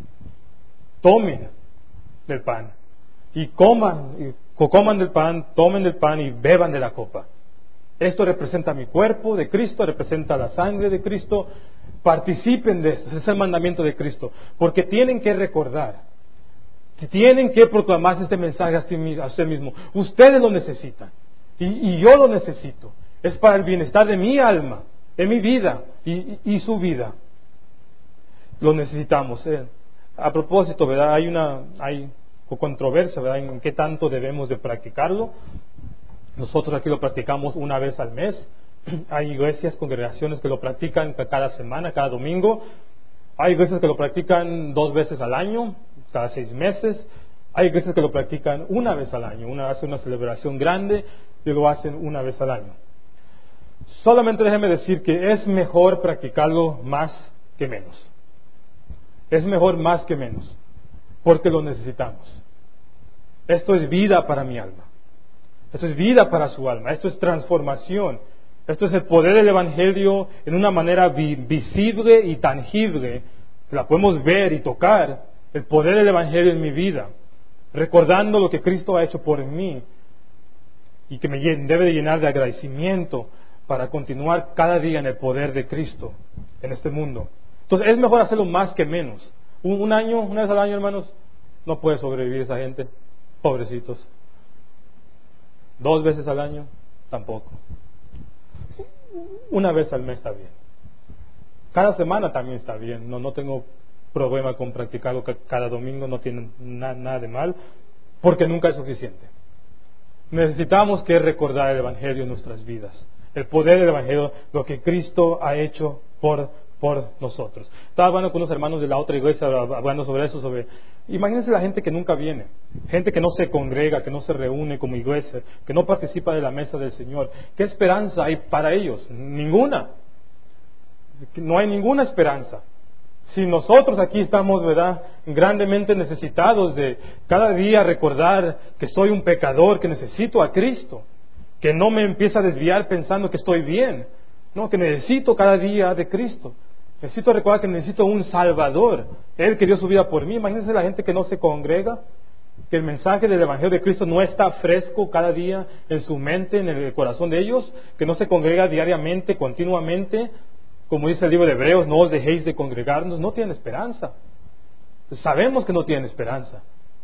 Tomen del pan y coman, y coman del pan, tomen del pan y beban de la copa. Esto representa mi cuerpo de Cristo, representa la sangre de Cristo. Participen de esto, ese es el mandamiento de Cristo, porque tienen que recordar, tienen que proclamarse este mensaje a usted mismo. Ustedes lo necesitan y, y yo lo necesito. Es para el bienestar de mi alma, en mi vida y, y, y su vida. Lo necesitamos. ¿eh? A propósito, ¿verdad? Hay una hay controversia, ¿verdad? En qué tanto debemos de practicarlo. Nosotros aquí lo practicamos una vez al mes. Hay iglesias, congregaciones que lo practican cada semana, cada domingo. Hay iglesias que lo practican dos veces al año, cada seis meses. Hay iglesias que lo practican una vez al año. Una hace una celebración grande y lo hacen una vez al año. Solamente déjeme decir que es mejor practicarlo más que menos. Es mejor más que menos, porque lo necesitamos. Esto es vida para mi alma. Esto es vida para su alma. Esto es transformación. Esto es el poder del Evangelio en una manera vi- visible y tangible. La podemos ver y tocar. El poder del Evangelio en mi vida. Recordando lo que Cristo ha hecho por mí. Y que me llen- debe de llenar de agradecimiento para continuar cada día en el poder de Cristo en este mundo. Entonces es mejor hacerlo más que menos. Un, un año, una vez al año, hermanos, no puede sobrevivir esa gente. Pobrecitos. Dos veces al año, tampoco. Una vez al mes está bien. Cada semana también está bien. No, no tengo problema con practicarlo cada domingo, no tiene na, nada de mal, porque nunca es suficiente. Necesitamos que recordar el Evangelio en nuestras vidas. El poder del Evangelio, lo que Cristo ha hecho por, por nosotros. Estaba hablando con unos hermanos de la otra iglesia, hablando sobre eso, sobre... Imagínense la gente que nunca viene, gente que no se congrega, que no se reúne como iglesia, que no participa de la mesa del Señor. ¿Qué esperanza hay para ellos? Ninguna. No hay ninguna esperanza. Si nosotros aquí estamos, ¿verdad?, grandemente necesitados de cada día recordar que soy un pecador, que necesito a Cristo, que no me empiece a desviar pensando que estoy bien, no, que necesito cada día de Cristo. Necesito recordar que necesito un Salvador, Él que dio su vida por mí. Imagínense la gente que no se congrega, que el mensaje del Evangelio de Cristo no está fresco cada día en su mente, en el corazón de ellos, que no se congrega diariamente, continuamente. Como dice el libro de Hebreos, no os dejéis de congregarnos, no tienen esperanza. Sabemos que no tienen esperanza,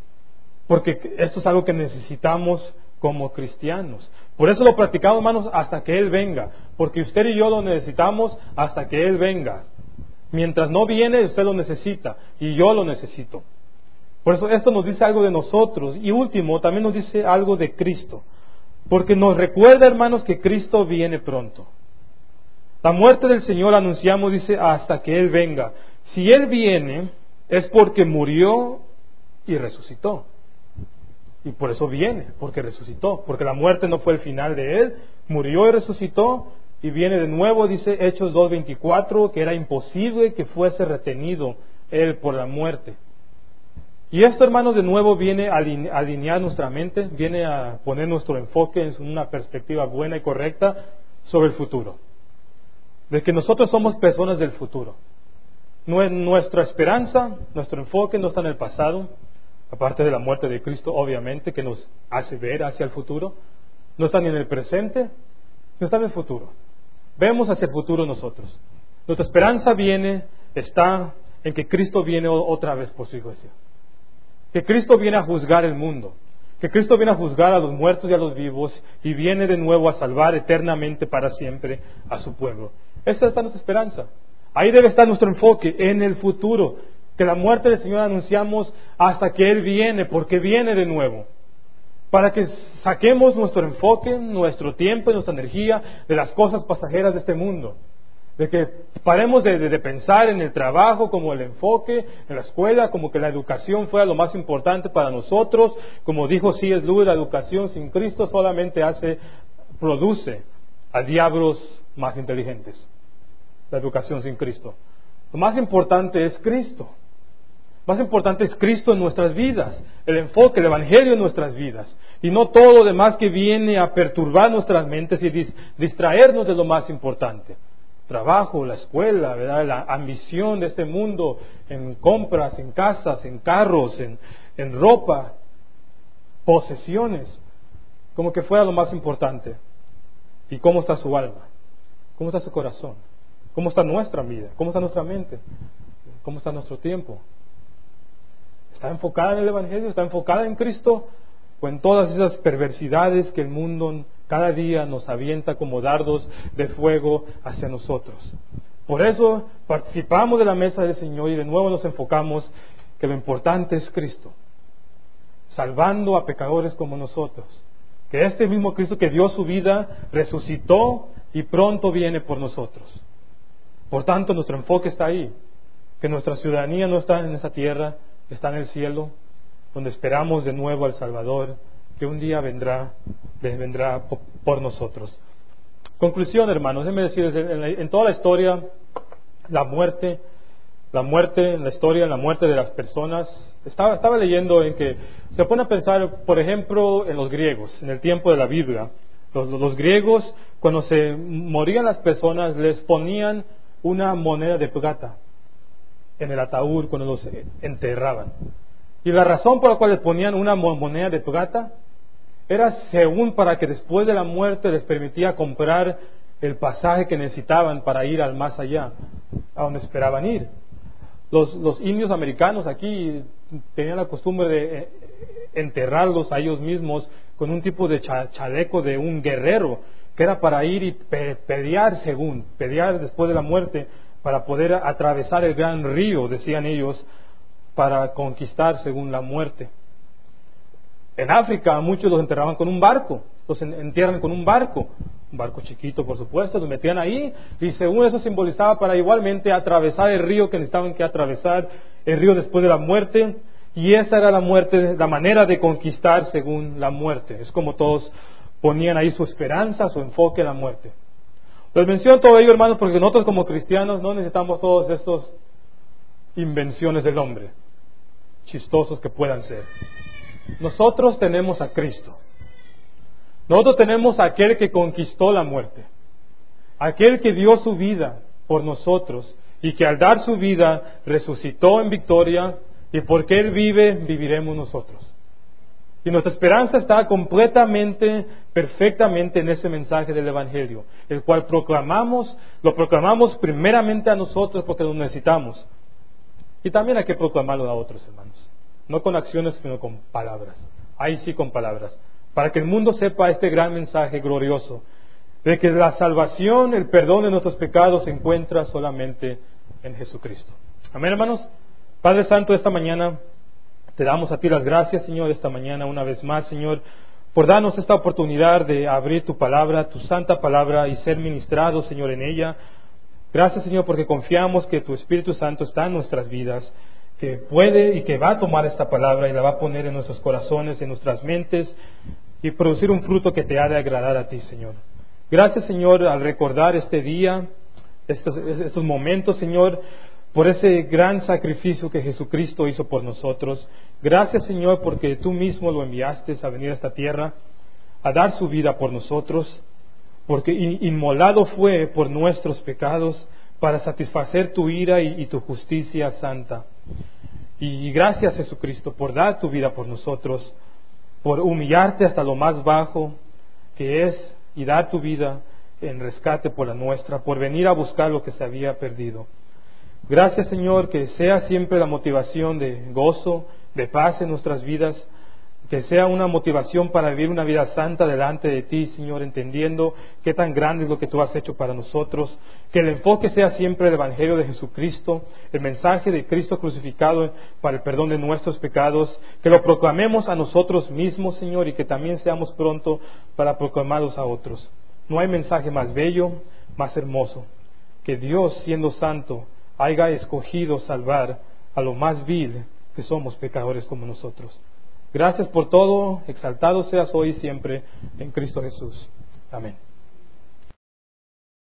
porque esto es algo que necesitamos como cristianos. Por eso lo practicamos, hermanos, hasta que Él venga, porque usted y yo lo necesitamos hasta que Él venga. Mientras no viene, usted lo necesita y yo lo necesito. Por eso esto nos dice algo de nosotros. Y último, también nos dice algo de Cristo, porque nos recuerda, hermanos, que Cristo viene pronto. La muerte del Señor anunciamos, dice, hasta que Él venga. Si Él viene, es porque murió y resucitó. Y por eso viene, porque resucitó. Porque la muerte no fue el final de Él, murió y resucitó, y viene de nuevo, dice Hechos dos veinticuatro, que era imposible que fuese retenido Él por la muerte. Y esto, hermanos, de nuevo viene a alinear nuestra mente, viene a poner nuestro enfoque en una perspectiva buena y correcta sobre el futuro. De que nosotros somos personas del futuro. Nuestra esperanza, nuestro enfoque no está en el pasado, aparte de la muerte de Cristo, obviamente, que nos hace ver hacia el futuro. No está ni en el presente, no está en el futuro. Vemos hacia el futuro nosotros. Nuestra esperanza viene, está en que Cristo viene otra vez por su iglesia. Que Cristo viene a juzgar el mundo. Que Cristo viene a juzgar a los muertos y a los vivos y viene de nuevo a salvar eternamente para siempre a su pueblo. Esa está nuestra esperanza. Ahí debe estar nuestro enfoque, en el futuro. Que la muerte del Señor anunciamos hasta que Él viene, porque viene de nuevo. Para que saquemos nuestro enfoque, nuestro tiempo y nuestra energía de las cosas pasajeras de este mundo. De que paremos de, de, de pensar en el trabajo como el enfoque, en la escuela, como que la educación fuera lo más importante para nosotros. Como dijo C S Lewis, la educación sin Cristo solamente hace, produce a diablos más inteligentes. La educación sin Cristo. Lo más importante es Cristo. Lo más importante es Cristo en nuestras vidas, el enfoque, el Evangelio en nuestras vidas, y no todo lo demás que viene a perturbar nuestras mentes y dis- distraernos de lo más importante. Trabajo, la escuela, ¿verdad?, la ambición de este mundo en compras, en casas, en carros, en, en ropa, posesiones, como que fuera lo más importante. ¿Y cómo está su alma? ¿Cómo está su corazón? ¿Cómo está nuestra vida? ¿Cómo está nuestra mente? ¿Cómo está nuestro tiempo? ¿Está enfocada en el Evangelio? ¿Está enfocada en Cristo? ¿O en todas esas perversidades que el mundo cada día nos avienta como dardos de fuego hacia nosotros. Por eso participamos de la mesa del Señor y de nuevo nos enfocamos que lo importante es Cristo, salvando a pecadores como nosotros. Que este mismo Cristo que dio su vida, resucitó y pronto viene por nosotros. Por tanto, nuestro enfoque está ahí, que nuestra ciudadanía no está en esa tierra, está en el cielo, donde esperamos de nuevo al Salvador, que un día vendrá, vendrá por nosotros. Conclusión, hermanos, déjenme decirles, en, en toda la historia, la muerte, la muerte, en la historia, la muerte de las personas, estaba, estaba leyendo en que se pone a pensar, por ejemplo, en los griegos, en el tiempo de la Biblia. Los, los griegos, cuando se morían las personas, les ponían una moneda de plata en el ataúd cuando los enterraban. Y la razón por la cual les ponían una moneda de plata era según para que después de la muerte les permitía comprar el pasaje que necesitaban para ir al más allá, a donde esperaban ir. Los, los indios americanos aquí tenían la costumbre de enterrarlos a ellos mismos con un tipo de chaleco de un guerrero, que era para ir y pe pelear según, pelear después de la muerte, para poder atravesar el gran río, decían ellos, para conquistar según la muerte. En África muchos los enterraban con un barco, los entierran con un barco, un barco chiquito por supuesto, los metían ahí y según eso simbolizaba para igualmente atravesar el río que necesitaban que atravesar, el río después de la muerte, y esa era la muerte, la manera de conquistar según la muerte. Es como todos ponían ahí su esperanza, su enfoque en la muerte. Les menciono todo ello, hermanos, porque nosotros como cristianos no necesitamos todas estas invenciones del hombre, chistosos que puedan ser. Nosotros tenemos a Cristo. Nosotros tenemos a aquel que conquistó la muerte, aquel que dio su vida por nosotros y que al dar su vida resucitó en victoria, y porque Él vive, viviremos nosotros. Y nuestra esperanza está completamente, perfectamente en ese mensaje del Evangelio, el cual proclamamos, lo proclamamos primeramente a nosotros porque lo necesitamos. Y también hay que proclamarlo a otros, hermanos. No con acciones, sino con palabras. Ahí sí con palabras. Para que el mundo sepa este gran mensaje glorioso, de que la salvación, el perdón de nuestros pecados se encuentra solamente en Jesucristo. Amén, hermanos. Padre Santo, esta mañana te damos a ti las gracias, Señor, esta mañana una vez más, Señor, por darnos esta oportunidad de abrir tu palabra, tu santa palabra, y ser ministrados, Señor, en ella. Gracias, Señor, porque confiamos que tu Espíritu Santo está en nuestras vidas, que puede y que va a tomar esta palabra y la va a poner en nuestros corazones, en nuestras mentes, y producir un fruto que te ha de agradar a ti, Señor. Gracias, Señor, al recordar este día, estos, estos momentos, Señor, por ese gran sacrificio que Jesucristo hizo por nosotros. Gracias, Señor, porque tú mismo lo enviaste a venir a esta tierra, a dar su vida por nosotros, porque inmolado fue por nuestros pecados para satisfacer tu ira y, y tu justicia santa. Y gracias, Jesucristo, por dar tu vida por nosotros, por humillarte hasta lo más bajo que es y dar tu vida en rescate por la nuestra, por venir a buscar lo que se había perdido. Gracias, Señor, que sea siempre la motivación de gozo, de paz en nuestras vidas, que sea una motivación para vivir una vida santa delante de ti, Señor, entendiendo qué tan grande es lo que tú has hecho para nosotros, que el enfoque sea siempre el Evangelio de Jesucristo, el mensaje de Cristo crucificado para el perdón de nuestros pecados, que lo proclamemos a nosotros mismos, Señor, y que también seamos pronto para proclamarlos a otros. No hay mensaje más bello, más hermoso, que Dios, siendo santo, haya escogido salvar a lo más vil que somos pecadores como nosotros. Gracias por todo, exaltado seas hoy y siempre en Cristo Jesús. Amén.